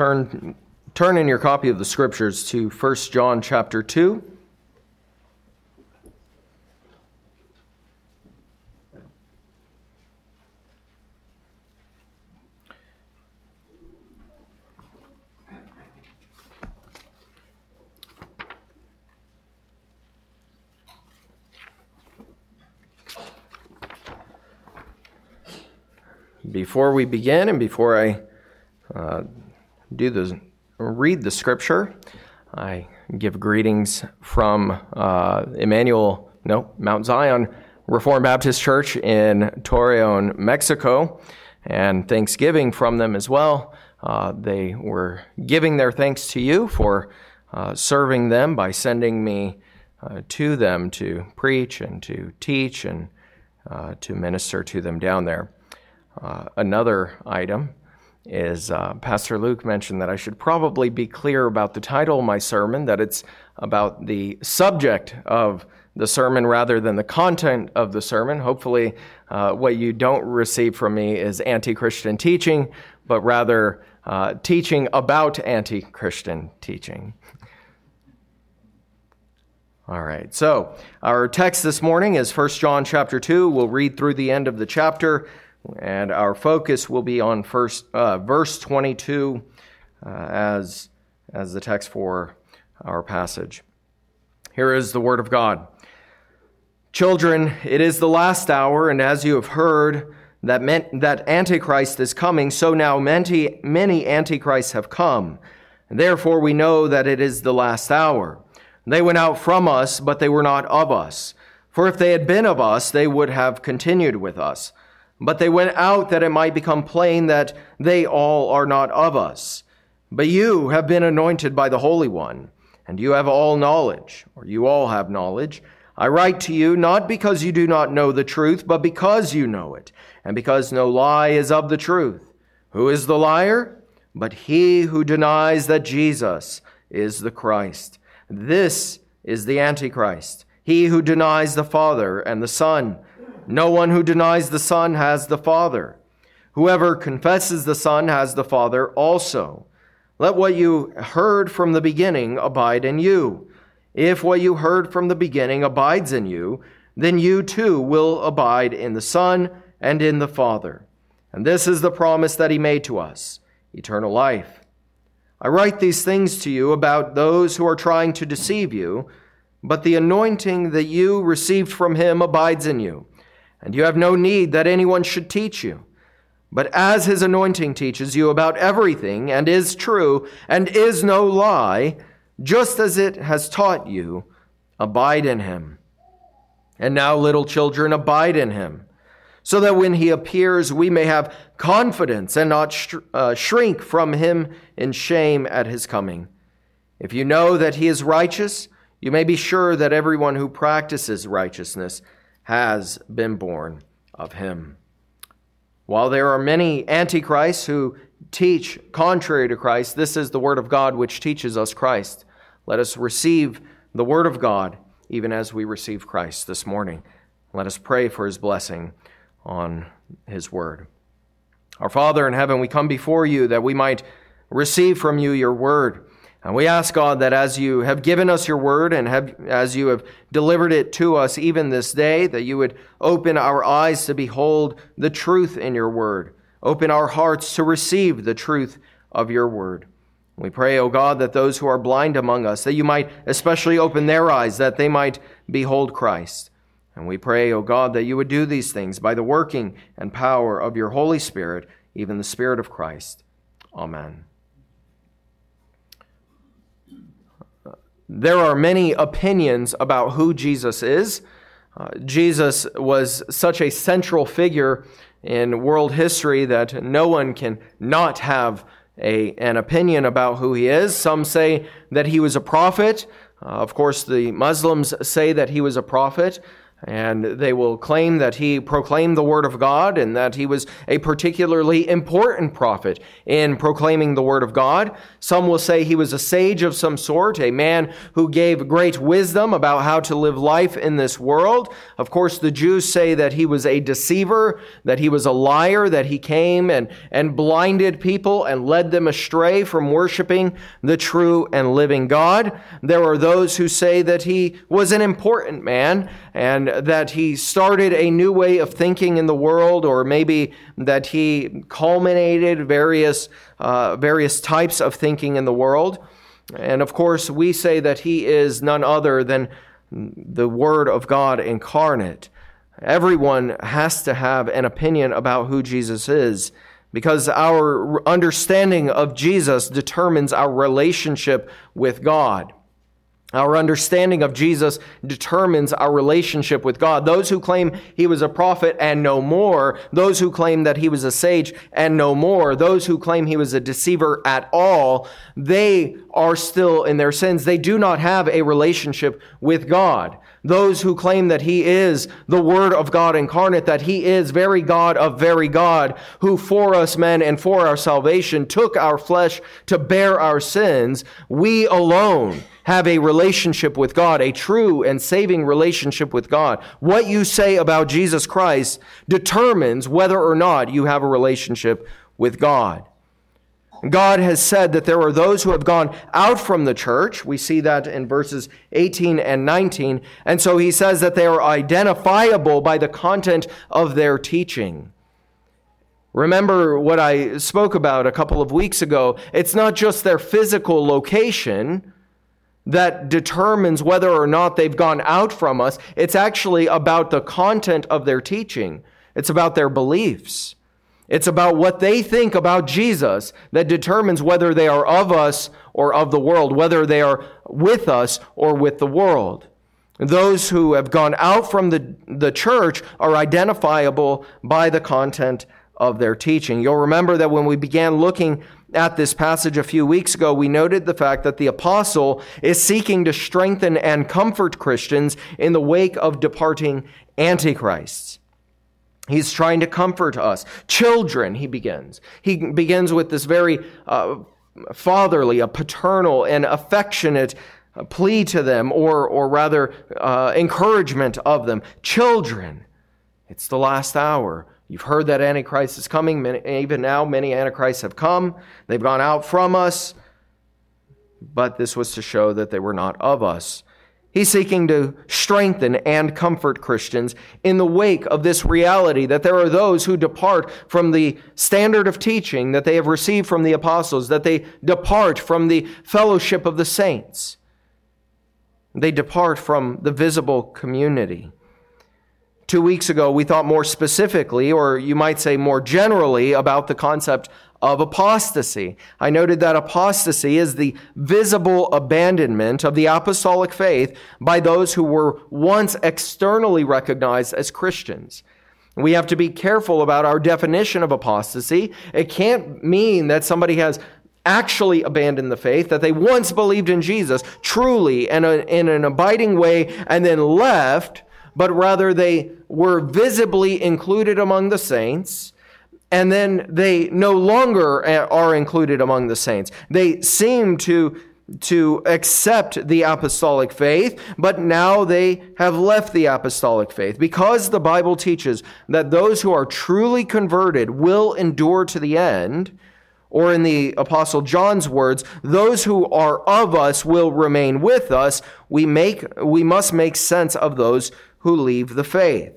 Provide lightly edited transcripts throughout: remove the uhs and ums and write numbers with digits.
Turn in your copy of the Scriptures to 1 John chapter 2. Before we begin and before I read the Scripture, I give greetings from Mount Zion Reformed Baptist Church in Torreon, Mexico, and thanksgiving from them as well. They were giving their thanks to you for serving them by sending me to them to preach and to teach and to minister to them down there. Another item is Pastor Luke mentioned that I should probably be clear about the title of my sermon, that it's about the subject of the sermon rather than the content of the sermon. Hopefully what you don't receive from me is anti-Christian teaching, but rather teaching about anti-Christian teaching. All right, so our text this morning is 1 John chapter 2. We'll read through the end of the chapter, and our focus will be on verse 22 as the text for our passage. Here is the word of God. Children, it is the last hour, and as you have heard that Antichrist is coming, so now many Antichrists have come. And therefore we know that it is the last hour. They went out from us, but they were not of us. For if they had been of us, they would have continued with us. But they went out that it might become plain that they all are not of us. But you have been anointed by the Holy One, and you have all knowledge, or you all have knowledge. I write to you not because you do not know the truth, but because you know it, and because no lie is of the truth. Who is the liar? But he who denies that Jesus is the Christ. This is the Antichrist, he who denies the Father and the Son. No one who denies the Son has the Father. Whoever confesses the Son has the Father also. Let what you heard from the beginning abide in you. If what you heard from the beginning abides in you, then you too will abide in the Son and in the Father. And this is the promise that he made to us, eternal life. I write these things to you about those who are trying to deceive you, but the anointing that you received from him abides in you. And you have no need that anyone should teach you. But as his anointing teaches you about everything, and is true, and is no lie, just as it has taught you, abide in him. And now, little children, abide in him, so that when he appears, we may have confidence and not shrink from him in shame at his coming. If you know that he is righteous, you may be sure that everyone who practices righteousness has been born of him. While there are many antichrists who teach contrary to Christ, this is the word of God which teaches us Christ. Let us receive the word of God even as we receive Christ this morning. Let us pray for his blessing on his word. Our Father in heaven, we come before you that we might receive from you your word. And we ask, God, that as you have given us your word and as you have delivered it to us even this day, that you would open our eyes to behold the truth in your word. Open our hearts to receive the truth of your word. We pray, O God, that those who are blind among us, that you might especially open their eyes, that they might behold Christ. And we pray, O God, that you would do these things by the working and power of your Holy Spirit, even the Spirit of Christ. Amen. There are many opinions about who Jesus is. Jesus was such a central figure in world history that no one can not have an opinion about who he is. Some say that he was a prophet. Of course, the Muslims say that he was a prophet. And they will claim that he proclaimed the word of God and that he was a particularly important prophet in proclaiming the word of God. Some will say he was a sage of some sort, a man who gave great wisdom about how to live life in this world. Of course, the Jews say that he was a deceiver, that he was a liar, that he came and blinded people and led them astray from worshiping the true and living God. There are those who say that he was an important man and that he started a new way of thinking in the world, or maybe that he culminated various types of thinking in the world. And of course, we say that he is none other than the Word of God incarnate. Everyone has to have an opinion about who Jesus is, because our understanding of Jesus determines our relationship with God. Our understanding of Jesus determines our relationship with God. Those who claim he was a prophet and no more, those who claim that he was a sage and no more, those who claim he was a deceiver at all, they are still in their sins. They do not have a relationship with God. Those who claim that he is the Word of God incarnate, that he is very God of very God, who for us men and for our salvation took our flesh to bear our sins, we alone have a relationship with God, a true and saving relationship with God. What you say about Jesus Christ determines whether or not you have a relationship with God. God has said that there are those who have gone out from the church. We see that in verses 18 and 19. And so he says that they are identifiable by the content of their teaching. Remember what I spoke about a couple of weeks ago. It's not just their physical location that determines whether or not they've gone out from us. It's actually about the content of their teaching. It's about their beliefs. It's about what they think about Jesus that determines whether they are of us or of the world, whether they are with us or with the world. Those who have gone out from the church are identifiable by the content of their teaching. You'll remember that when we began looking at this passage a few weeks ago, we noted the fact that the apostle is seeking to strengthen and comfort Christians in the wake of departing antichrists. He's trying to comfort us. Children, he begins. He begins with this very fatherly, a paternal and affectionate plea to them, or rather encouragement of them. Children, it's the last hour. You've heard that Antichrist is coming. Even now, many Antichrists have come. They've gone out from us. But this was to show that they were not of us. He's seeking to strengthen and comfort Christians in the wake of this reality that there are those who depart from the standard of teaching that they have received from the apostles, that they depart from the fellowship of the saints. They depart from the visible community. 2 weeks ago, we thought more specifically, or you might say more generally, about the concept of apostasy. I noted that apostasy is the visible abandonment of the apostolic faith by those who were once externally recognized as Christians. We have to be careful about our definition of apostasy. It can't mean that somebody has actually abandoned the faith, that they once believed in Jesus truly and in an abiding way and then left, but rather they were visibly included among the saints, and then they no longer are included among the saints. They seem to accept the apostolic faith, but now they have left the apostolic faith, because the Bible teaches that those who are truly converted will endure to the end, or in the Apostle John's words, those who are of us will remain with us. We must make sense of those who leave the faith.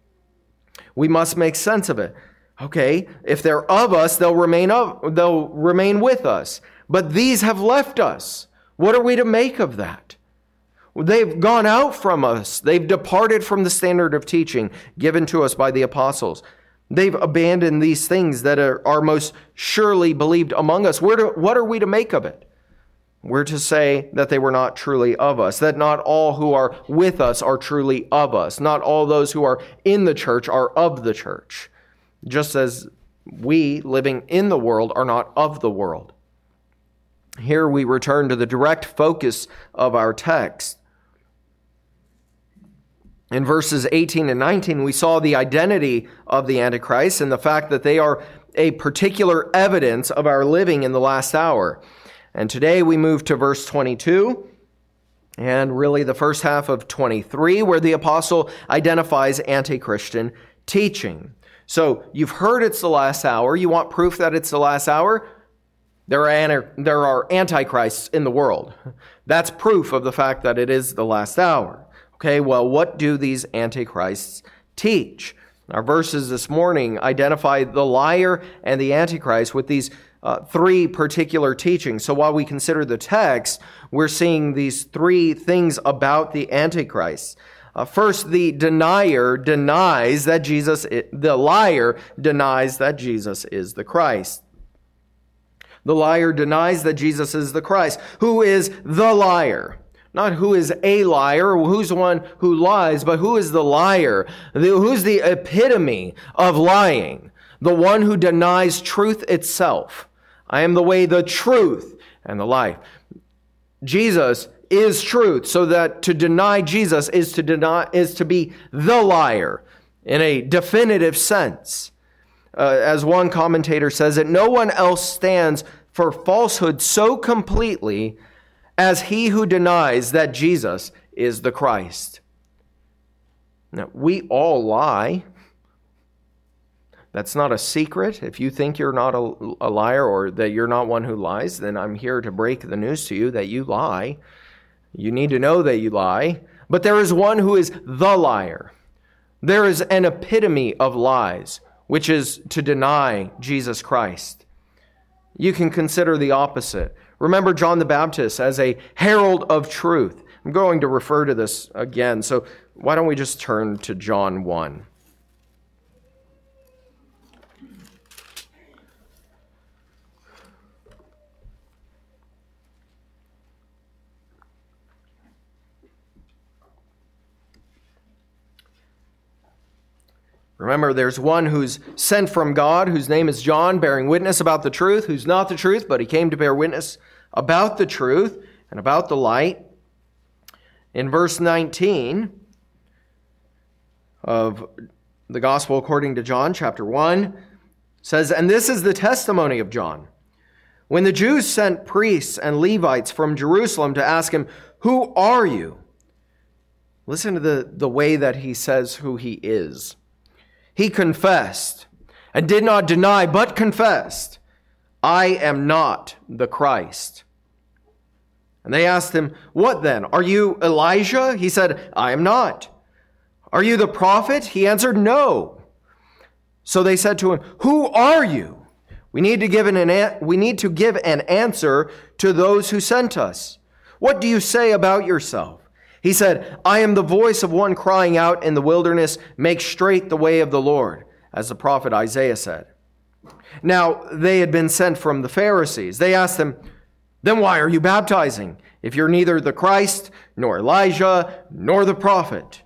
We must make sense of it. Okay, if they're of us, they'll remain with us. But these have left us. What are we to make of that? They've gone out from us. They've departed from the standard of teaching given to us by the apostles. They've abandoned these things that are most surely believed among us. What are we to make of it? We're to say that they were not truly of us, that not all who are with us are truly of us. Not all those who are in the church are of the church, just as we living in the world are not of the world. Here we return to the direct focus of our text. In verses 18 and 19, we saw the identity of the Antichrist and the fact that they are a particular evidence of our living in the last hour. And today we move to verse 22 and really the first half of 23, where the apostle identifies anti-Christian teaching. So you've heard it's the last hour. You want proof that it's the last hour? There are antichrists in the world. That's proof of the fact that it is the last hour. Okay, well, what do these antichrists teach? Our verses this morning identify the liar and the antichrist with these three particular teachings. So while we consider the text, we're seeing these three things about the antichrist. First, the liar denies that Jesus is the Christ. The liar denies that Jesus is the Christ. Who is the liar? Not who is a liar, who's the one who lies, but who is the liar? Who's the epitome of lying? The one who denies truth itself. I am the way, the truth, and the life. Jesus is truth, so that to deny Jesus is to be the liar in a definitive sense. As one commentator says it, no one else stands for falsehood so completely as he who denies that Jesus is the Christ. Now, we all lie. That's not a secret. If you think you're not a liar or that you're not one who lies, then I'm here to break the news to you that you lie. You need to know that you lie. But there is one who is the liar. There is an epitome of lies, which is to deny Jesus Christ. You can consider the opposite. Remember John the Baptist as a herald of truth. I'm going to refer to this again, so why don't we just turn to John 1. Remember, there's one who's sent from God, whose name is John, bearing witness about the truth, who's not the truth, but he came to bear witness about the truth and about the light. In verse 19 of the Gospel according to John, chapter 1, says, "And this is the testimony of John. When the Jews sent priests and Levites from Jerusalem to ask him, 'Who are you?'" Listen to the way that he says who he is. "He confessed and did not deny, but confessed, 'I am not the Christ.' And they asked him, 'What then? Are you Elijah?' He said, 'I am not.' 'Are you the prophet?' He answered, 'No.' So they said to him, 'Who are you? We need to give an answer to those who sent us. What do you say about yourself?' He said, 'I am the voice of one crying out in the wilderness, make straight the way of the Lord,' as the prophet Isaiah said." Now, they had been sent from the Pharisees. They asked him, "Then why are you baptizing, if you're neither the Christ, nor Elijah, nor the prophet?"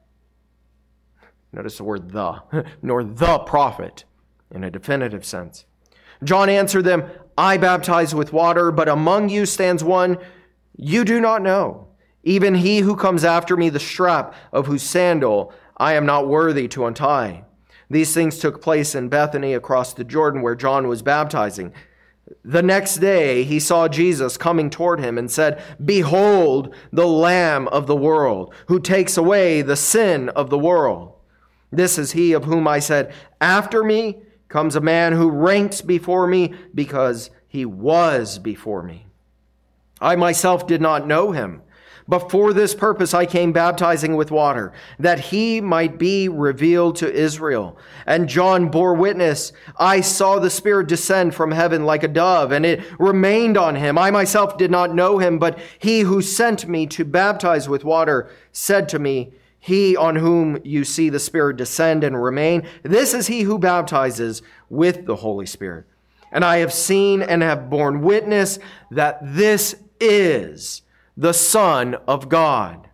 Notice the word nor the prophet, in a definitive sense. John answered them, "I baptize with water, but among you stands one you do not know, even he who comes after me, the strap of whose sandal I am not worthy to untie." These things took place in Bethany across the Jordan where John was baptizing. The next day he saw Jesus coming toward him and said, "Behold, the Lamb of the world, who takes away the sin of the world. This is he of whom I said, 'After me comes a man who ranks before me because he was before me.' I myself did not know him, but for this purpose I came baptizing with water, that he might be revealed to Israel. And John bore witness, 'I saw the Spirit descend from heaven like a dove, and it remained on him. I myself did not know him, but he who sent me to baptize with water said to me, He on whom you see the Spirit descend and remain, this is he who baptizes with the Holy Spirit. And I have seen and have borne witness that this is the Son of God.'"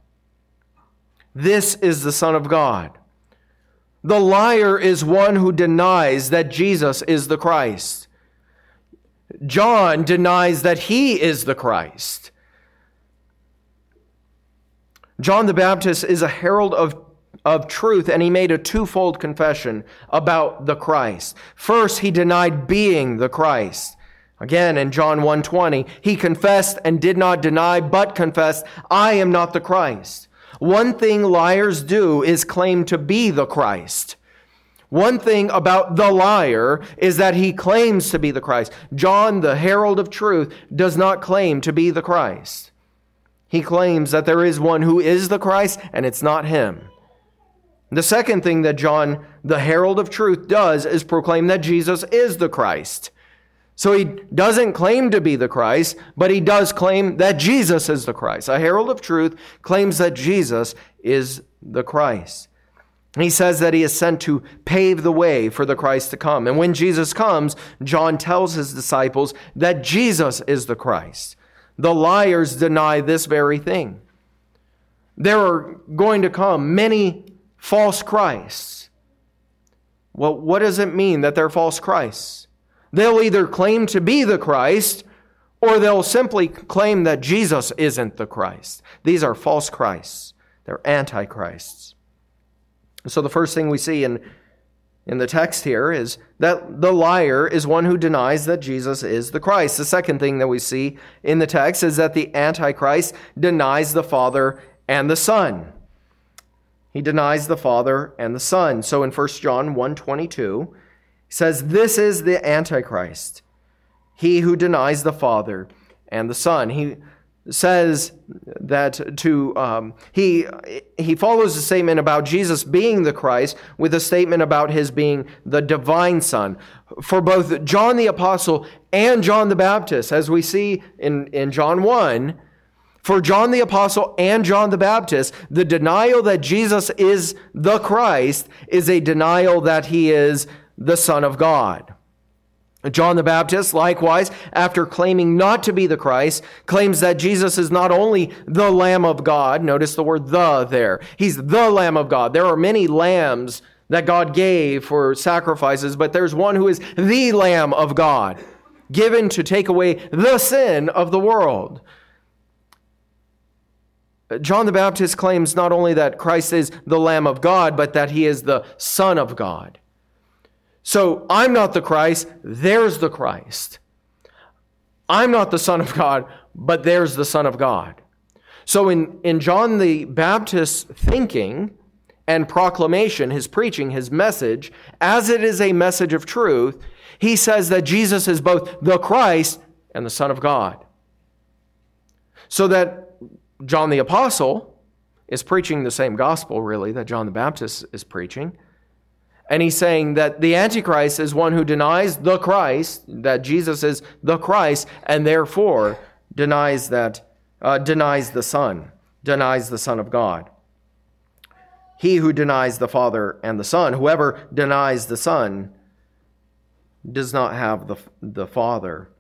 This is the Son of God. The liar is one who denies that Jesus is the Christ. John denies that he is the Christ. John the Baptist is a herald of of truth, and he made a twofold confession about the Christ. First, he denied being the Christ. Again, in John 1:20, he confessed and did not deny, but confessed, I am not the Christ. One thing liars do is claim to be the Christ. One thing about the liar is that he claims to be the Christ. John, the herald of truth, does not claim to be the Christ. He claims that there is one who is the Christ, and it's not him. The second thing that John, the herald of truth, does is proclaim that Jesus is the Christ. So he doesn't claim to be the Christ, but he does claim that Jesus is the Christ. A herald of truth claims that Jesus is the Christ. He says that he is sent to pave the way for the Christ to come. And when Jesus comes, John tells his disciples that Jesus is the Christ. The liars deny this very thing. There are going to come many false Christs. Well, what does it mean that they're false Christs? They'll either claim to be the Christ, or they'll simply claim that Jesus isn't the Christ. These are false Christs. They're antichrists. So the first thing we see in the text here is that the liar is one who denies that Jesus is the Christ. The second thing that we see in the text is that the antichrist denies the Father and the Son. He denies the Father and the Son. So in 1 John 1:22, he says, this is the antichrist, he who denies the Father and the Son. He says that he follows the statement about Jesus being the Christ with a statement about his being the divine Son. For both John the Apostle and John the Baptist, as we see in John 1, for John the Apostle and John the Baptist, the denial that Jesus is the Christ is a denial that he is the Son of God. John the Baptist, likewise, after claiming not to be the Christ, claims that Jesus is not only the Lamb of God. Notice the word "the" there. He's the Lamb of God. There are many lambs that God gave for sacrifices, but there's one who is the Lamb of God, given to take away the sin of the world. John the Baptist claims not only that Christ is the Lamb of God, but that he is the Son of God. So I'm not the Christ, there's the Christ. I'm not the Son of God, but there's the Son of God. So in John the Baptist's thinking and proclamation, his preaching, his message, as it is a message of truth, he says that Jesus is both the Christ and the Son of God. So that John the Apostle is preaching the same gospel, really, that John the Baptist is preaching. And he's saying that the Antichrist is one who denies the Christ, that Jesus is the Christ, and therefore denies the Son, denies the Son of God. He who denies the Father and the Son, whoever denies the Son, does not have the Father.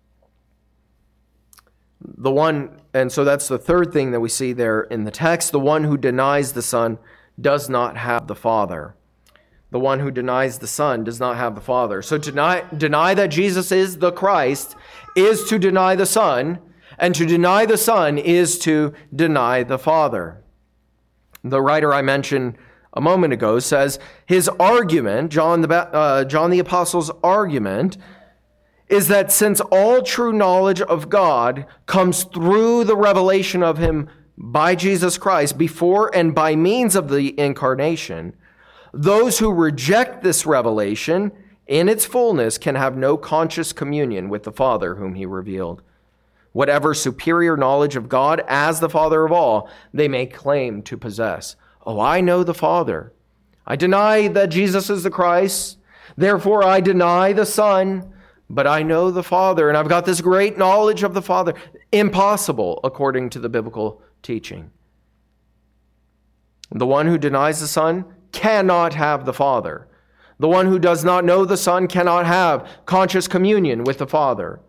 And so that's the third thing that we see there in the text. The one who denies the Son does not have the Father. The one who denies the Son does not have the Father. So to deny that Jesus is the Christ is to deny the Son, and to deny the Son is to deny the Father. The writer I mentioned a moment ago says his argument, John the Apostle's argument, is that since all true knowledge of God comes through the revelation of him by Jesus Christ before and by means of the incarnation, those who reject this revelation in its fullness can have no conscious communion with the Father whom he revealed. Whatever superior knowledge of God as the Father of all they may claim to possess. Oh, I know the Father. I deny that Jesus is the Christ. Therefore, I deny the Son. But I know the Father, and I've got this great knowledge of the Father. Impossible, according to the biblical teaching. The one who denies the Son cannot have the Father. The one who does not know the Son cannot have conscious communion with the Father.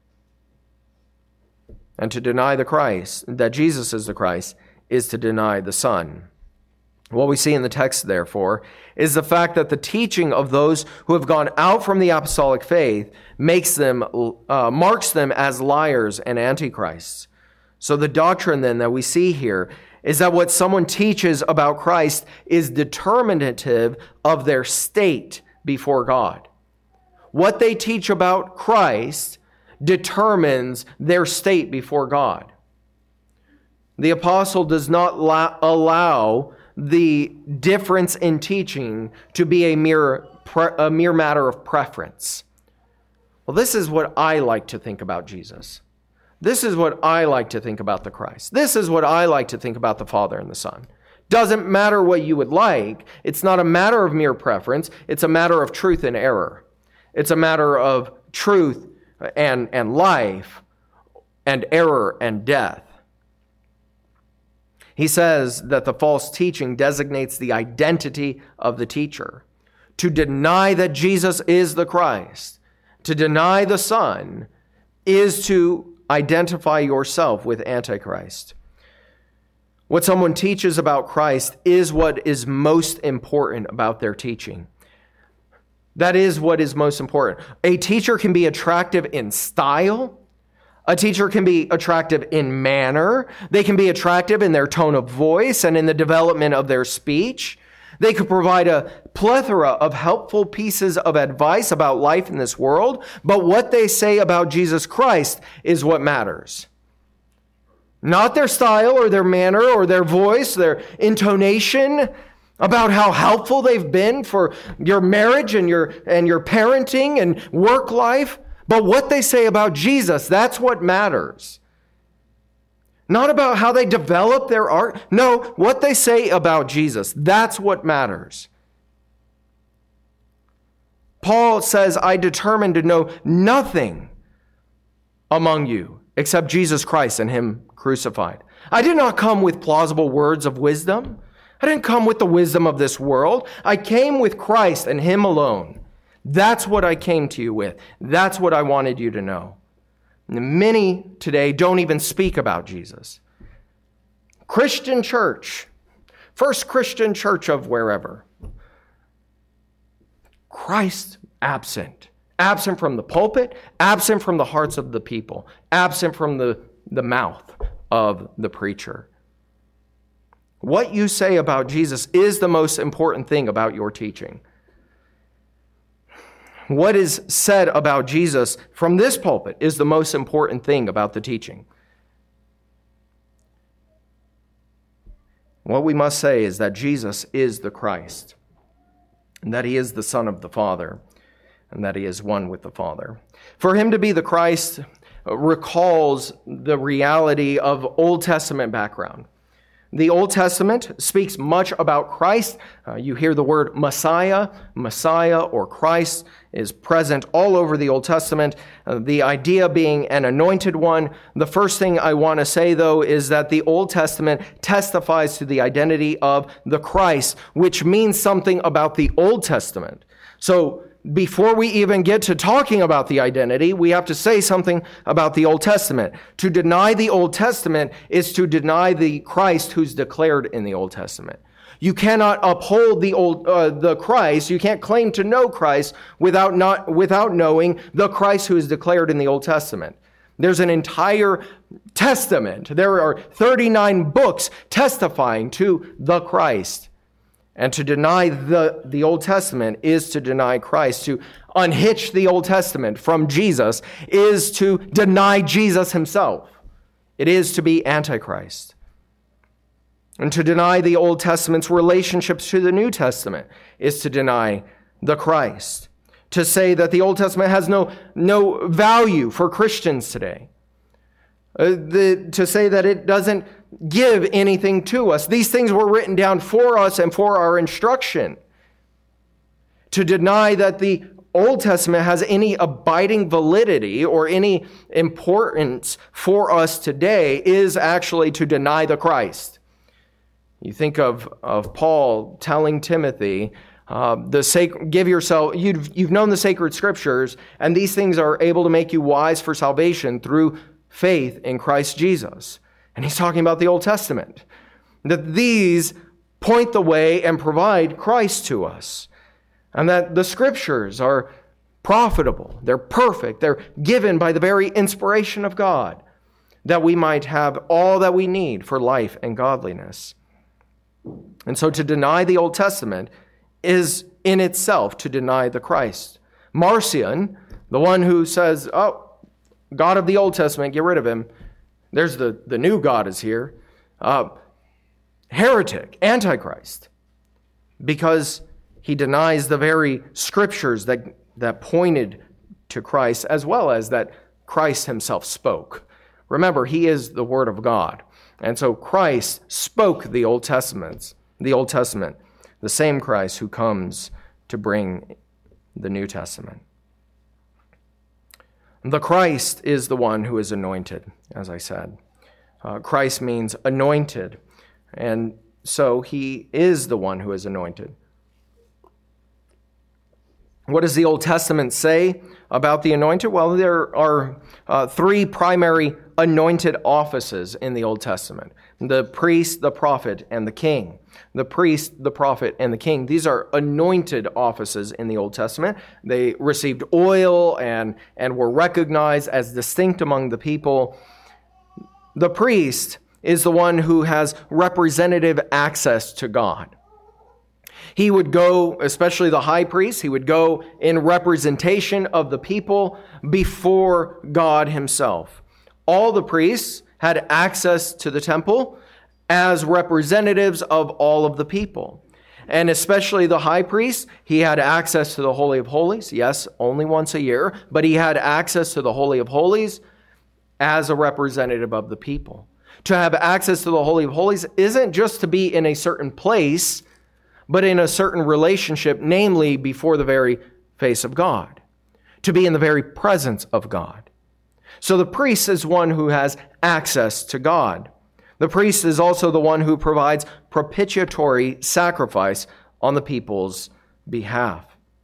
And to deny the Christ, that Jesus is the Christ, is to deny the Son. What we see in the text, therefore, is the fact that the teaching of those who have gone out from the apostolic faith marks them as liars and antichrists. So the doctrine then that we see here is that what someone teaches about Christ is determinative of their state before God. What they teach about Christ determines their state before God. The apostle does not allow the difference in teaching to be a mere matter of preference. Well, this is what I like to think about Jesus. This is what I like to think about the Christ. This is what I like to think about the Father and the Son. Doesn't matter what you would like. It's not a matter of mere preference. It's a matter of truth and error. It's a matter of truth and life and error and death. He says that the false teaching designates the identity of the teacher. To deny that Jesus is the Christ, to deny the Son, is to identify yourself with Antichrist. What someone teaches about Christ is what is most important about their teaching. That is what is most important. A teacher can be attractive in style. A teacher can be attractive in manner. They can be attractive in their tone of voice and in the development of their speech. They could provide a plethora of helpful pieces of advice about life in this world, but what they say about Jesus Christ is what matters. Not their style or their manner or their voice, their intonation, about how helpful they've been for your marriage and your parenting and work life, but what they say about Jesus, that's what matters. Not about how they develop their art. No, what they say about Jesus, that's what matters. Paul says, I determined to know nothing among you except Jesus Christ and him crucified. I did not come with plausible words of wisdom. I didn't come with the wisdom of this world. I came with Christ and him alone. That's what I came to you with. That's what I wanted you to know. Many today don't even speak about Jesus. Christian church, First Christian Church of wherever. Christ absent. Absent from the pulpit, absent from the hearts of the people, absent from the mouth of the preacher. What you say about Jesus is the most important thing about your teaching. What is said about Jesus from this pulpit is the most important thing about the teaching. What we must say is that Jesus is the Christ, and that he is the Son of the Father, and that he is one with the Father. For him to be the Christ recalls the reality of Old Testament background. The Old Testament speaks much about Christ. You hear the word Messiah. Messiah or Christ is present all over the Old Testament. The idea being an anointed one. The first thing I want to say, though, is that the Old Testament testifies to the identity of the Christ, which means something about the Old Testament. So before we even get to talking about the identity, we have to say something about the Old Testament. To deny the Old Testament is to deny the Christ who's declared in the Old Testament. You cannot uphold the Christ. You can't claim to know Christ without knowing the Christ who is declared in the Old Testament. There's an entire testament. There are 39 books testifying to the Christ. And to deny the Old Testament is to deny Christ. To unhitch the Old Testament from Jesus is to deny Jesus himself. It is to be Antichrist. And to deny the Old Testament's relationships to the New Testament is to deny the Christ. To say that the Old Testament has no value for Christians today. To say that it doesn't give anything to us. These things were written down for us and for our instruction. To deny that the Old Testament has any abiding validity or any importance for us today is actually to deny the Christ. You think of Paul telling Timothy, give yourself, you've known the sacred scriptures, and these things are able to make you wise for salvation through faith in Christ Jesus. And he's talking about the Old Testament. That these point the way and provide Christ to us. And that the scriptures are profitable. They're perfect. They're given by the very inspiration of God. that we might have all that we need for life and godliness. And so to deny the Old Testament is in itself to deny the Christ. Marcion, the one who says, oh, God of the Old Testament, get rid of him. There's the new God is here. Heretic, Antichrist, because he denies the very scriptures that pointed to Christ, as well as that Christ himself spoke. Remember, he is the Word of God. And so Christ spoke the Old Testament, the same Christ who comes to bring the New Testament. The Christ is the one who is anointed, as I said. Christ means anointed, and so he is the one who is anointed. What does the Old Testament say about the anointed? Well, there are three primary anointed offices in the Old Testament: the priest, the prophet, and the king. The priest, the prophet, and the king. These are anointed offices in the Old Testament. They received oil and were recognized as distinct among the people. The priest is the one who has representative access to God. He would go, especially the high priest, he would go in representation of the people before God himself. All the priests had access to the temple as representatives of all of the people. And especially the high priest, he had access to the Holy of Holies. Yes, only once a year, but he had access to the Holy of Holies as a representative of the people. To have access to the Holy of Holies isn't just to be in a certain place, but in a certain relationship, namely before the very face of God, to be in the very presence of God. So the priest is one who has access to God. The priest is also the one who provides propitiatory sacrifice on the people's behalf.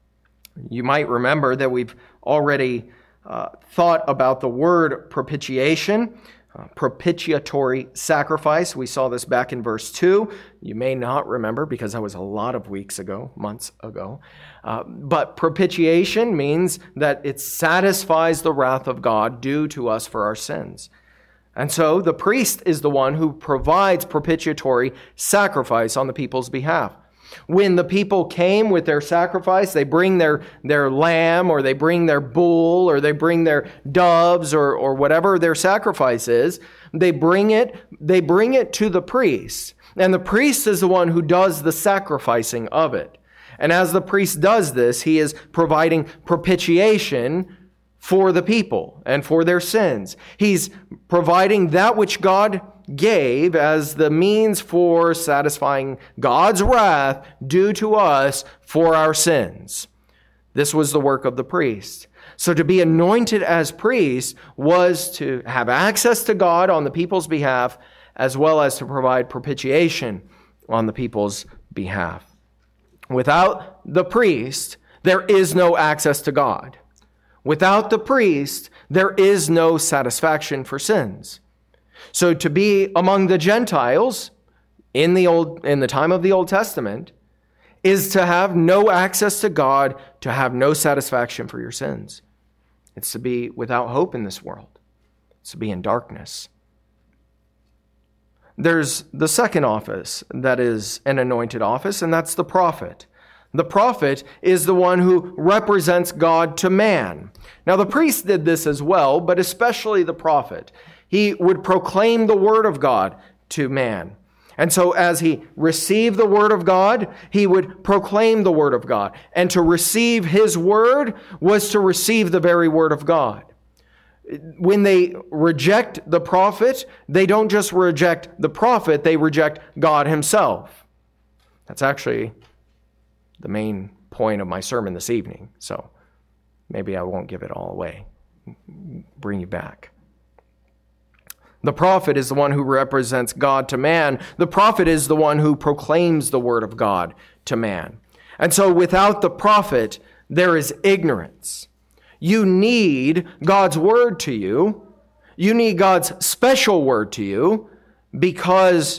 You might remember that we've already thought about the word propitiation, propitiatory sacrifice. We saw this back in verse 2. You may not remember because that was a lot of weeks ago, months ago. But propitiation means that it satisfies the wrath of God due to us for our sins. And so the priest is the one who provides propitiatory sacrifice on the people's behalf. When the people came with their sacrifice, they bring their lamb, or they bring their bull, or they bring their doves, or whatever their sacrifice is. They bring it to the priest. And the priest is the one who does the sacrificing of it. And as the priest does this, he is providing propitiation for the people and for their sins. He's providing that which God gave as the means for satisfying God's wrath due to us for our sins. This was the work of the priest. So to be anointed as priest was to have access to God on the people's behalf, as well as to provide propitiation on the people's behalf. Without the priest, there is no access to God. Without the priest, there is no satisfaction for sins. So to be among the Gentiles in the time of the Old Testament is to have no access to God, to have no satisfaction for your sins. It's to be without hope in this world. It's to be in darkness. There's the second office that is an anointed office, and that's the prophet. The prophet is the one who represents God to man. Now, the priest did this as well, but especially the prophet. He would proclaim the word of God to man. And so as he received the word of God, he would proclaim the word of God. And to receive his word was to receive the very word of God. When they reject the prophet, they don't just reject the prophet, they reject God himself. That's actually the main point of my sermon this evening. So maybe I won't give it all away. Bring you back. The prophet is the one who represents God to man. The prophet is the one who proclaims the word of God to man. And so without the prophet, there is ignorance. You need God's word to you. You need God's special word to you because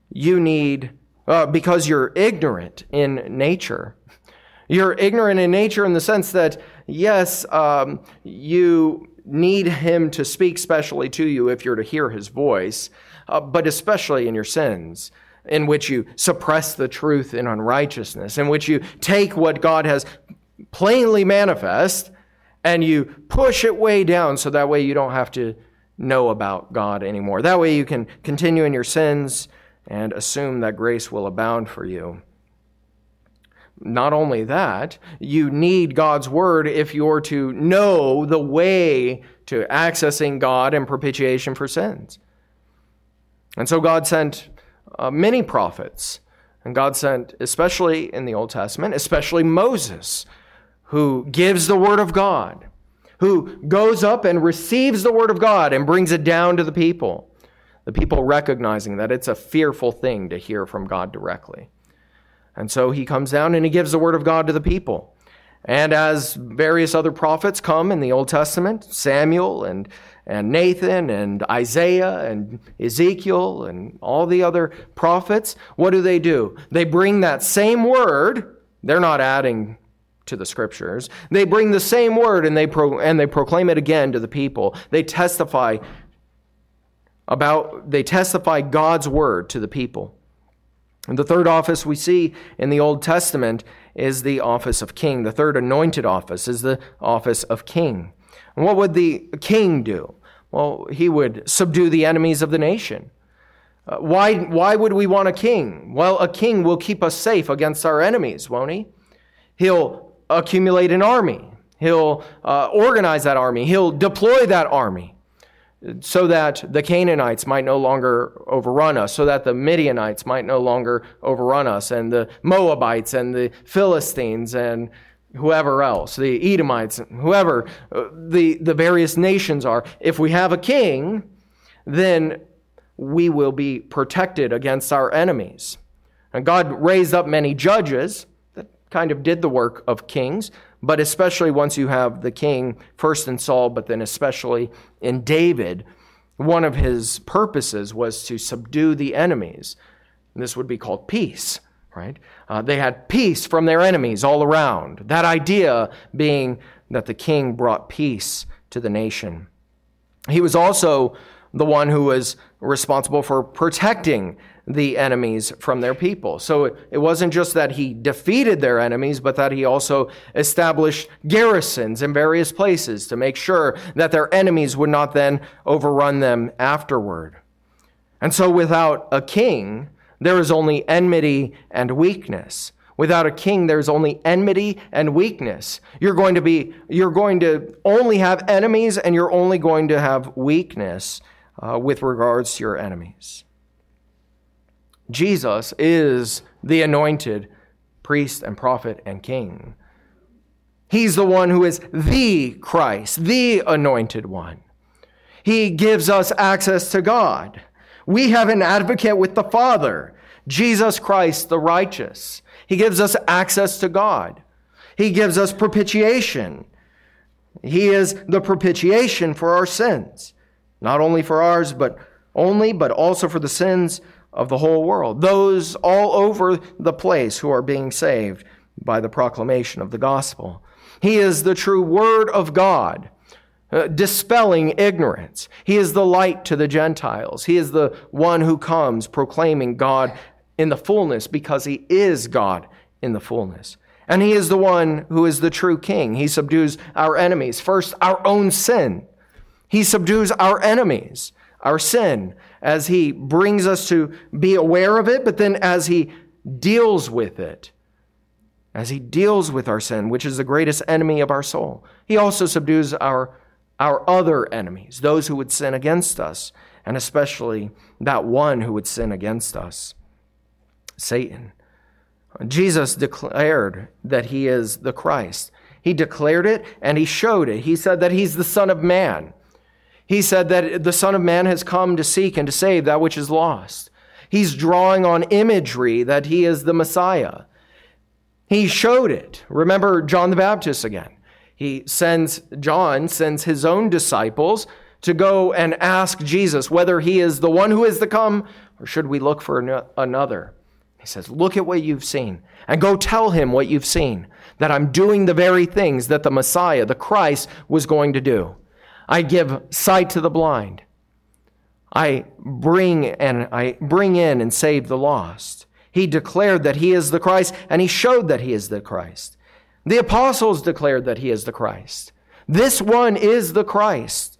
you're ignorant in nature. You're ignorant in nature in the sense that, yes, you need him to speak specially to you if you're to hear his voice, but especially in your sins, in which you suppress the truth in unrighteousness, in which you take what God has plainly manifest and you push it way down so that way you don't have to know about God anymore. That way you can continue in your sins and assume that grace will abound for you. Not only that, you need God's word if you're to know the way to accessing God and propitiation for sins. And so God sent many prophets, and God sent, especially in the Old Testament, especially Moses, who gives the word of God, who goes up and receives the word of God and brings it down to the people recognizing that it's a fearful thing to hear from God directly. And so he comes down and he gives the word of God to the people. And as various other prophets come in the Old Testament, Samuel and Nathan and Isaiah and Ezekiel and all the other prophets, what do? They bring that same word. They're not adding to the scriptures. They bring the same word and they proclaim it again to the people. They testify God's word to the people. And the third office we see in the Old Testament is the office of king. The third anointed office is the office of king. And what would the king do? Well, he would subdue the enemies of the nation. Why would we want a king? Well, a king will keep us safe against our enemies, won't he? He'll accumulate an army. He'll organize that army. He'll deploy that army so that the Canaanites might no longer overrun us, so that the Midianites might no longer overrun us, and the Moabites and the Philistines and whoever else, the Edomites, whoever the various nations are. If we have a king, then we will be protected against our enemies. And God raised up many judges that kind of did the work of kings, but especially once you have the king, first in Saul, but then especially in David, one of his purposes was to subdue the enemies. And this would be called peace, right? They had peace from their enemies all around. That idea being that the king brought peace to the nation. He was also the one who was responsible for protecting the enemies from their people. So it wasn't just that he defeated their enemies, but that he also established garrisons in various places to make sure that their enemies would not then overrun them afterward. And so without a king, there is only enmity and weakness. Without a king, there's only enmity and weakness. You're going to only have enemies, and you're only going to have weakness with regards to your enemies. Jesus is the anointed priest and prophet and king. He's the one who is the Christ, the anointed one. He gives us access to God. We have an advocate with the Father, Jesus Christ the righteous. He gives us access to God. He gives us propitiation. He is the propitiation for our sins, not only for ours, but also for the sins of the whole world, those all over the place who are being saved by the proclamation of the gospel. He is the true word of God, dispelling ignorance. He is the light to the Gentiles. He is the one who comes proclaiming God in the fullness because he is God in the fullness. And he is the one who is the true king. He subdues our enemies. First, our own sin. He subdues our enemies, our sin, as he brings us to be aware of it, but then as he deals with it, as he deals with our sin, which is the greatest enemy of our soul. He also subdues our other enemies, those who would sin against us, and especially that one who would sin against us, Satan. Jesus declared that he is the Christ. He declared it and he showed it. He said that he's the Son of Man. He said that the Son of Man has come to seek and to save that which is lost. He's drawing on imagery that he is the Messiah. He showed it. Remember John the Baptist again. John sends his own disciples to go and ask Jesus whether he is the one who is to come, or should we look for another? He says, look at what you've seen and go tell him what you've seen, that I'm doing the very things that the Messiah, the Christ, was going to do. I give sight to the blind. I bring in and save the lost. He declared that he is the Christ, and he showed that he is the Christ. The apostles declared that he is the Christ. This one is the Christ.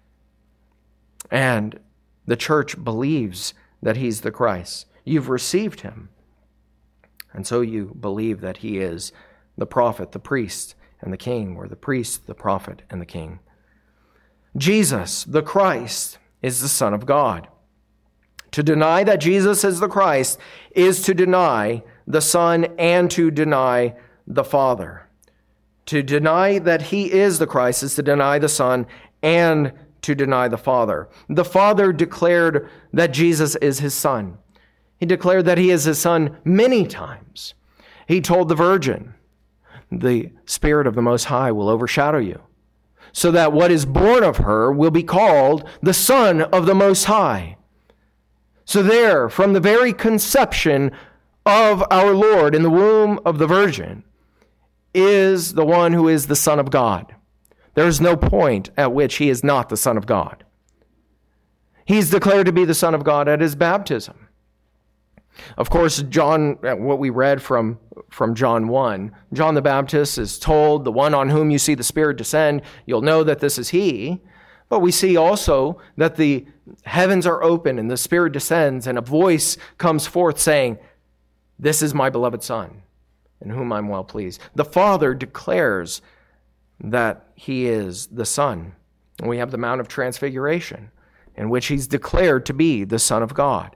And the church believes that he's the Christ. You've received him. And so you believe that he is the prophet, the priest, and the king, or the priest, the prophet, and the king. Jesus, the Christ, is the Son of God. To deny that Jesus is the Christ is to deny the Son and to deny the Father. To deny that he is the Christ is to deny the Son and to deny the Father. The Father declared that Jesus is his Son. He declared that he is his Son many times. He told the virgin, the Spirit of the Most High will overshadow you, so that what is born of her will be called the Son of the Most High. So there, from the very conception of our Lord in the womb of the Virgin, is the one who is the Son of God. There is no point at which he is not the Son of God. He's declared to be the Son of God at his baptism. Of course, John, what we read from John 1, John the Baptist is told, the one on whom you see the Spirit descend, you'll know that this is he. But we see also that the heavens are open and the Spirit descends and a voice comes forth saying, this is my beloved Son, in whom I'm well pleased. The Father declares that he is the Son. And we have the Mount of Transfiguration, in which he's declared to be the Son of God.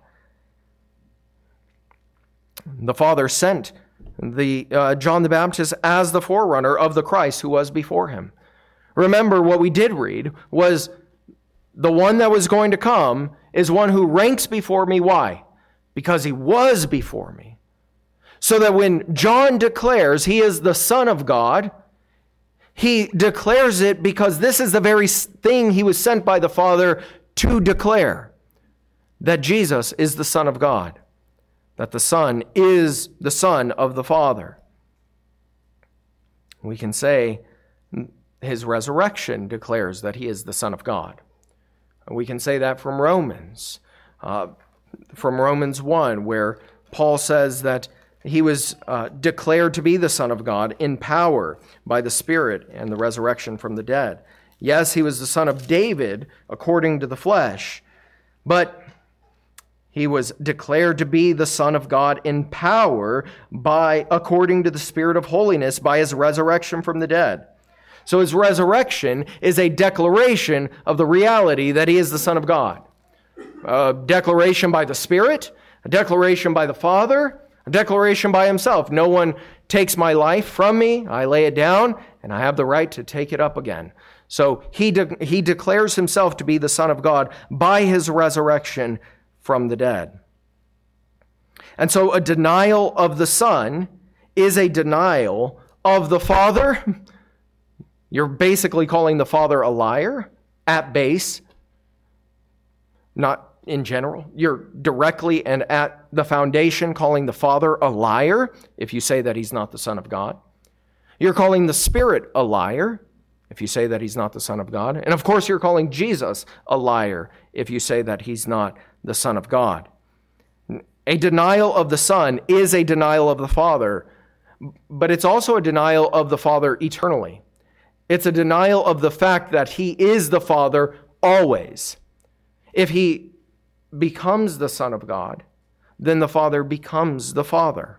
The Father sent John the Baptist as the forerunner of the Christ who was before him. Remember, what we did read was the one that was going to come is one who ranks before me. Why? Because he was before me. So that when John declares he is the Son of God, he declares it because this is the very thing he was sent by the Father to declare, that Jesus is the Son of God, that the Son is the Son of the Father. We can say his resurrection declares that he is the Son of God. We can say that from Romans 1, where Paul says that he was declared to be the Son of God in power by the Spirit and the resurrection from the dead. Yes, he was the son of David according to the flesh, but he was declared to be the Son of God in power according to the Spirit of holiness by his resurrection from the dead. So his resurrection is a declaration of the reality that he is the Son of God. A declaration by the Spirit, a declaration by the Father, a declaration by himself. No one takes my life from me. I lay it down, and I have the right to take it up again. So he declares himself to be the Son of God by his resurrection from the dead. And so a denial of the Son is a denial of the Father. You're basically calling the Father a liar at base, not in general. You're directly and at the foundation calling the Father a liar if you say that he's not the Son of God. You're calling the Spirit a liar if you say that he's not the Son of God. And of course, you're calling Jesus a liar if you say that he's not the Son of God. A denial of the Son is a denial of the Father, but it's also a denial of the Father eternally. It's a denial of the fact that he is the Father always. If he becomes the Son of God, then the Father becomes the Father,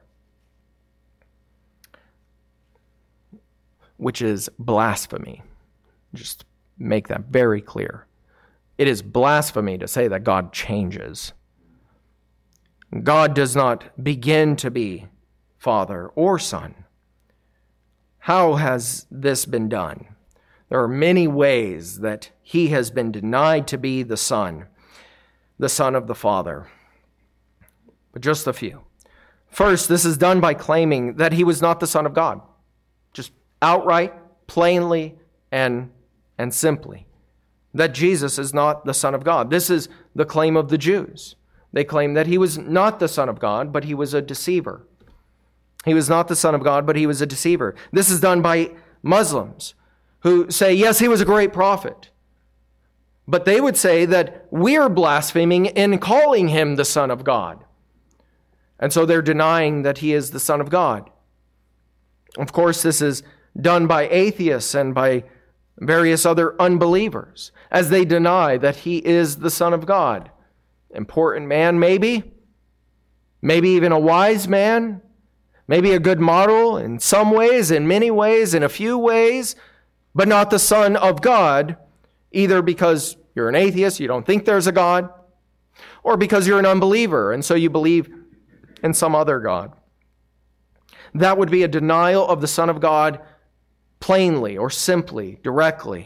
which is blasphemy. Just make that very clear. It is blasphemy to say that God changes. God does not begin to be Father or Son. How has this been done? There are many ways that he has been denied to be the Son of the Father, but just a few. First, this is done by claiming that he was not the Son of God, just outright, plainly, and simply, that Jesus is not the Son of God. This is the claim of the Jews. They claim that he was not the Son of God, but he was a deceiver. He was not the Son of God, but he was a deceiver. This is done by Muslims who say, yes, he was a great prophet. But they would say that we're blaspheming in calling him the Son of God. And so they're denying that he is the Son of God. Of course, this is done by atheists and by various other unbelievers as they deny that he is the Son of God. Important man, maybe even a wise man, maybe a good model in some ways, in many ways, in a few ways, but not the Son of God, either because you're an atheist, you don't think there's a God, or because you're an unbeliever, and so you believe in some other God. That would be a denial of the Son of God plainly or simply, directly.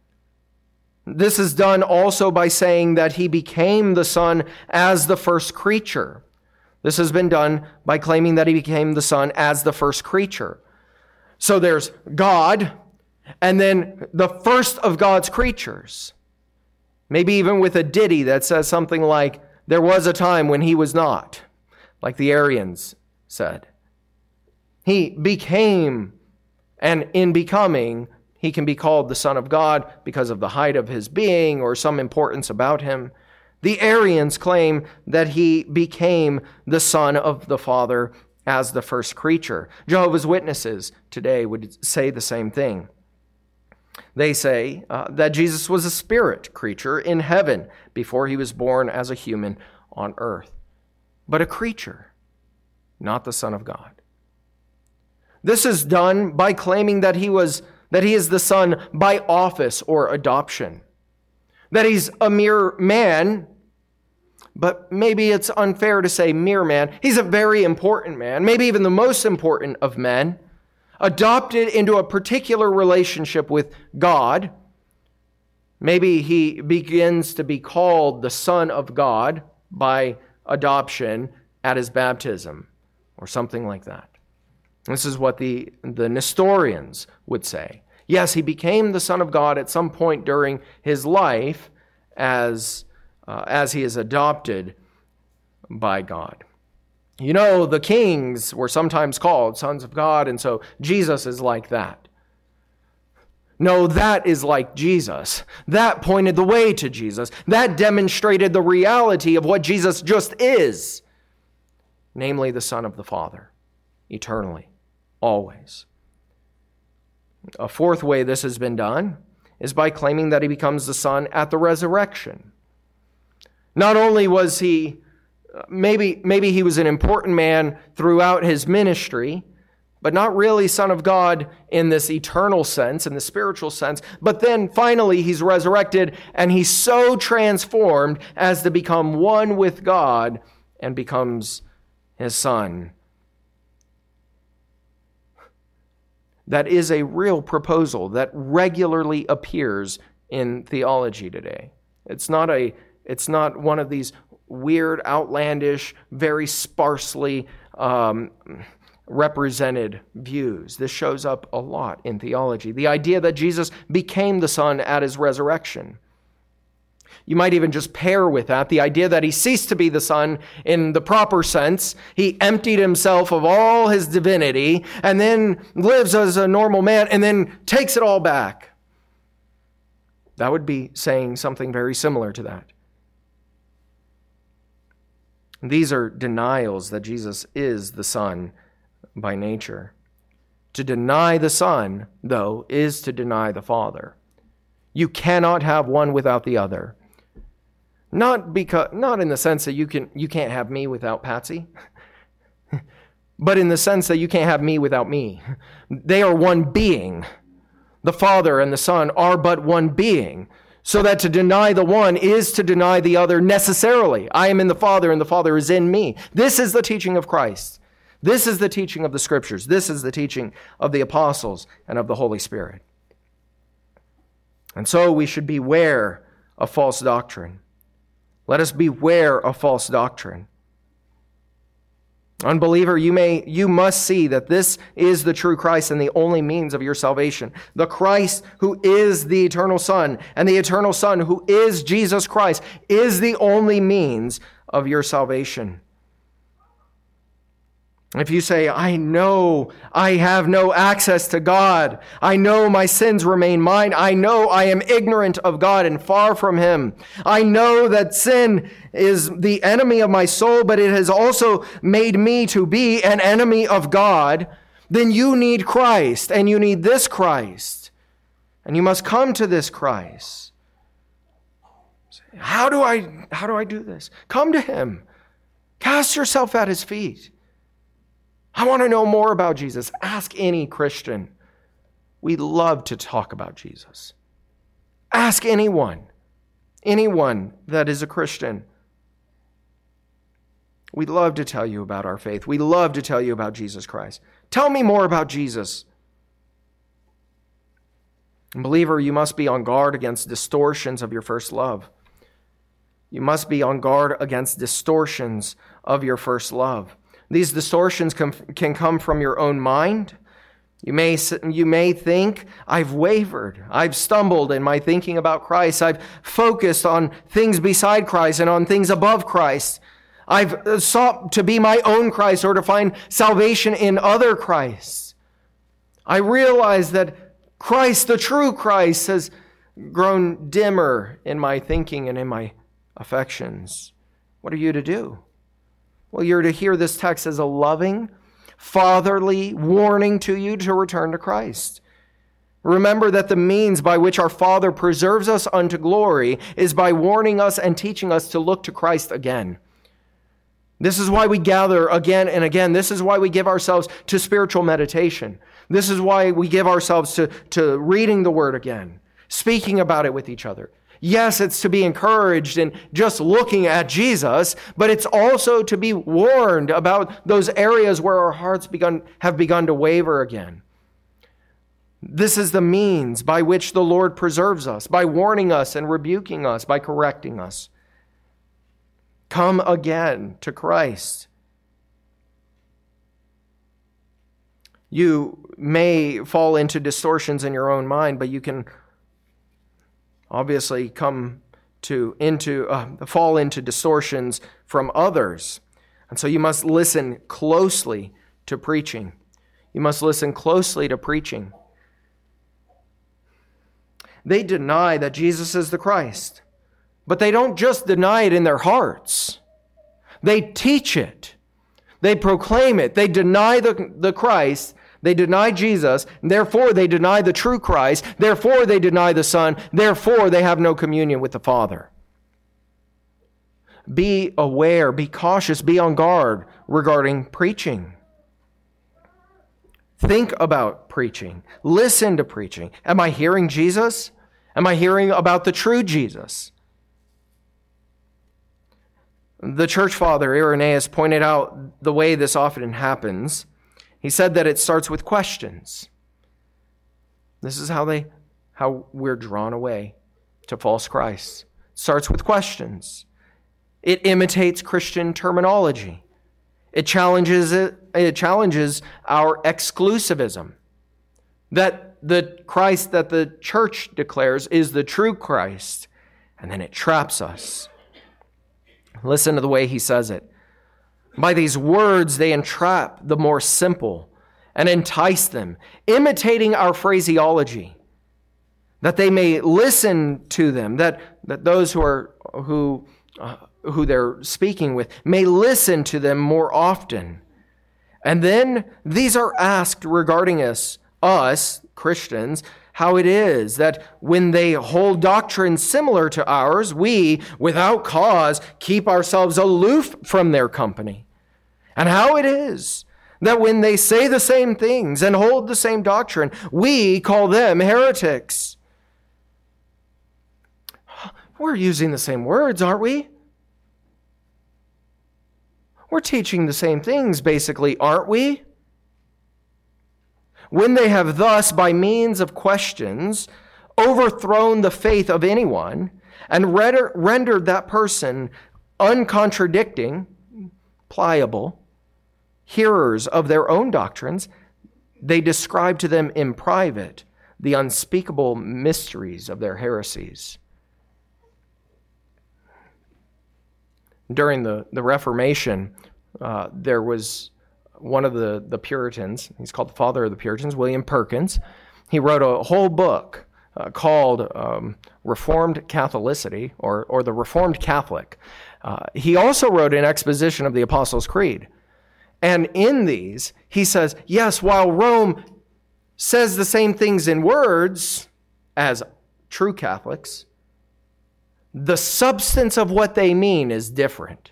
This is done also by saying that he became the Son as the first creature. This has been done by claiming that he became the Son as the first creature. So there's God, and then the first of God's creatures. Maybe even with a ditty that says something like, there was a time when he was not, like the Arians said. He became, and in becoming, he can be called the Son of God because of the height of his being or some importance about him. The Arians claim that he became the Son of the Father as the first creature. Jehovah's Witnesses today would say the same thing. They say that Jesus was a spirit creature in heaven before he was born as a human on earth, but a creature, not the Son of God. This is done by claiming that he is the Son by office or adoption, that he's a mere man, but maybe it's unfair to say mere man. He's a very important man, maybe even the most important of men, adopted into a particular relationship with God. Maybe he begins to be called the Son of God by adoption at his baptism or something like that. This is what the Nestorians would say. Yes, he became the Son of God at some point during his life as he is adopted by God. You know, the kings were sometimes called sons of God, and so Jesus is like that. No, that is like Jesus. That pointed the way to Jesus. That demonstrated the reality of what Jesus just is, namely the Son of the Father, eternally, always. A fourth way this has been done is by claiming that he becomes the Son at the resurrection. Not only was he, maybe he was an important man throughout his ministry, but not really Son of God in this eternal sense, in the spiritual sense. But then finally he's resurrected and he's so transformed as to become one with God and becomes his Son. That is a real proposal that regularly appears in theology today. It's not one of these weird, outlandish, very sparsely represented views. This shows up a lot in theology. The idea that Jesus became the Son at his resurrection. You might even just pair with that the idea that he ceased to be the Son in the proper sense. He emptied himself of all his divinity and then lives as a normal man and then takes it all back. That would be saying something very similar to that. These are denials that Jesus is the Son by nature. To deny the Son, though, is to deny the Father. You cannot have one without the other. Not in the sense that you can't have me without Patsy, but in the sense that you can't have me without me. They are one being. The Father and the Son are but one being. So that to deny the one is to deny the other necessarily. I am in the Father and the Father is in me. This is the teaching of Christ. This is the teaching of the Scriptures. This is the teaching of the apostles and of the Holy Spirit. And so we should beware of false doctrine. Let us beware of false doctrine. Unbeliever, you must see that this is the true Christ and the only means of your salvation. The Christ who is the eternal Son and the eternal Son who is Jesus Christ is the only means of your salvation. If you say, I know I have no access to God. I know my sins remain mine. I know I am ignorant of God and far from Him. I know that sin is the enemy of my soul, but it has also made me to be an enemy of God. Then you need Christ, and you need this Christ. And you must come to this Christ. How do I do this? Come to Him. Cast yourself at His feet. I want to know more about Jesus. Ask any Christian. We love to talk about Jesus. Ask anyone that is a Christian. We love to tell you about our faith. We love to tell you about Jesus Christ. Tell me more about Jesus. Believer, you must be on guard against distortions of your first love. You must be on guard against distortions of your first love. These distortions can come from your own mind. You may think, I've wavered. I've stumbled in my thinking about Christ. I've focused on things beside Christ and on things above Christ. I've sought to be my own Christ or to find salvation in other Christs. I realize that Christ, the true Christ, has grown dimmer in my thinking and in my affections. What are you to do? Well, you're to hear this text as a loving, fatherly warning to you to return to Christ. Remember that the means by which our Father preserves us unto glory is by warning us and teaching us to look to Christ again. This is why we gather again and again. This is why we give ourselves to spiritual meditation. This is why we give ourselves to reading the Word again, speaking about it with each other. Yes, it's to be encouraged in just looking at Jesus, but it's also to be warned about those areas where our hearts have begun to waver again. This is the means by which the Lord preserves us, by warning us and rebuking us, by correcting us. Come again to Christ. You may fall into distortions in your own mind, but you can obviously fall into distortions from others. And so you must listen closely to preaching. You must listen closely to preaching. They deny that Jesus is the Christ, but they don't just deny it in their hearts. They teach it. They proclaim it. They deny the Christ. They deny Jesus, therefore they deny the true Christ, therefore they deny the Son, therefore they have no communion with the Father. Be aware, be cautious, be on guard regarding preaching. Think about preaching. Listen to preaching. Am I hearing Jesus? Am I hearing about the true Jesus? The church father Irenaeus pointed out the way this often happens. He said that it starts with questions. This is how we're drawn away to false Christs. It starts with questions. It imitates Christian terminology. It challenges our exclusivism. That the Christ that the church declares is the true Christ, and then it traps us. Listen to the way he says it. By these words, they entrap the more simple and entice them, imitating our phraseology, that they may listen to them, that those who they're speaking with may listen to them more often. And then these are asked regarding us Christians, how it is that when they hold doctrines similar to ours, we, without cause, keep ourselves aloof from their company. And how it is that when they say the same things and hold the same doctrine, we call them heretics. We're using the same words, aren't we? We're teaching the same things, basically, aren't we? When they have thus, by means of questions, overthrown the faith of anyone and rendered that person uncontradicting, pliable, hearers of their own doctrines, they describe to them in private the unspeakable mysteries of their heresies. During the Reformation, there was one of the Puritans, he's called the father of the Puritans, William Perkins. He wrote a whole book called Reformed Catholicity, or the Reformed Catholic. He also wrote an exposition of the Apostles' Creed. And in these, he says, yes, while Rome says the same things in words as true Catholics, the substance of what they mean is different.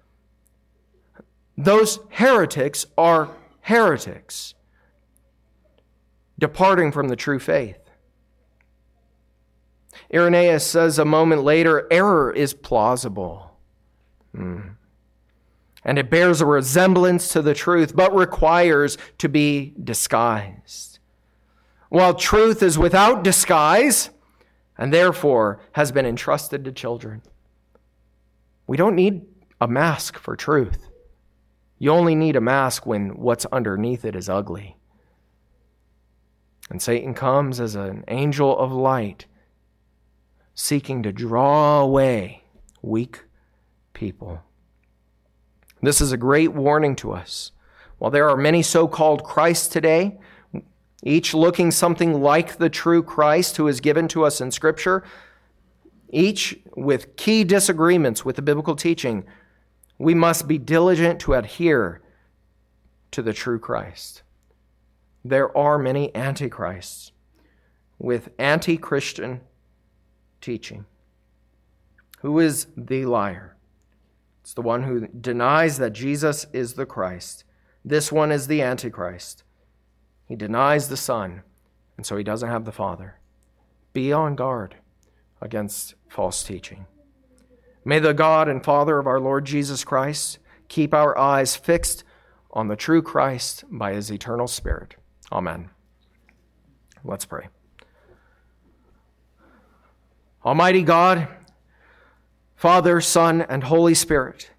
Those heretics are heretics, departing from the true faith. Irenaeus says a moment later, error is plausible. And it bears a resemblance to the truth, but requires to be disguised. While truth is without disguise, and therefore has been entrusted to children. We don't need a mask for truth. You only need a mask when what's underneath it is ugly. And Satan comes as an angel of light, seeking to draw away weak people. This is a great warning to us. While there are many so-called Christs today, each looking something like the true Christ who is given to us in Scripture, each with key disagreements with the biblical teaching, we must be diligent to adhere to the true Christ. There are many antichrists with anti-Christian teaching. Who is the liar? It's the one who denies that Jesus is the Christ. This one is the Antichrist. He denies the Son, and so he doesn't have the Father. Be on guard against false teaching. May the God and Father of our Lord Jesus Christ keep our eyes fixed on the true Christ by his eternal Spirit. Amen. Let's pray. Almighty God, Father, Son, and Holy Spirit,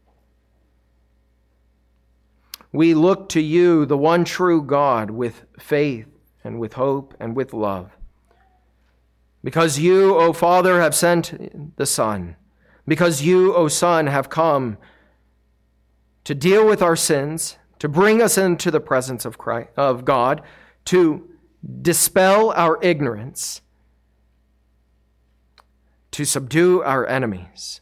we look to you, the one true God, with faith and with hope and with love. Because you, O Father, have sent the Son. Because you, O Son, have come to deal with our sins, to bring us into the presence of Christ, of God, to dispel our ignorance, to subdue our enemies.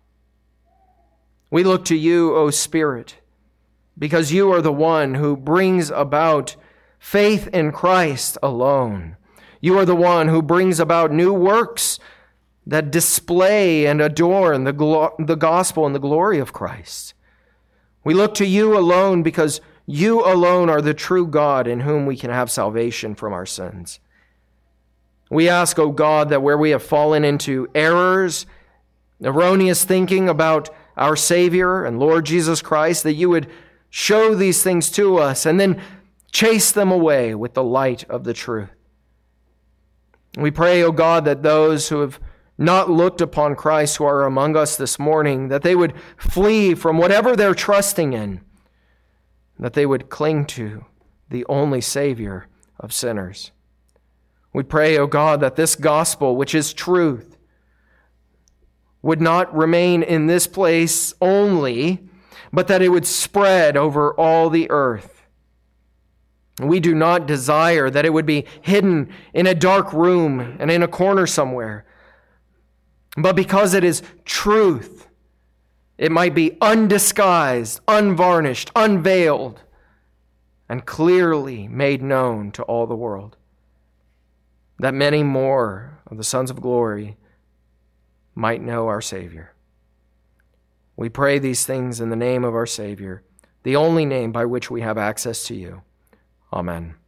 We look to you, O Spirit, because you are the one who brings about faith in Christ alone. You are the one who brings about new works that display and adorn the gospel and the glory of Christ. We look to you alone because you alone are the true God in whom we can have salvation from our sins. We ask, O God, that where we have fallen into errors, erroneous thinking about our Savior and Lord Jesus Christ, that you would show these things to us and then chase them away with the light of the truth. We pray, O God, that those who have not looked upon Christ who are among us this morning, that they would flee from whatever they're trusting in, that they would cling to the only Savior of sinners. We pray, O God, that this gospel, which is truth, would not remain in this place only, but that it would spread over all the earth. We do not desire that it would be hidden in a dark room and in a corner somewhere, but because it is truth, it might be undisguised, unvarnished, unveiled, and clearly made known to all the world, that many more of the sons of glory might know our Savior. We pray these things in the name of our Savior, the only name by which we have access to you. Amen.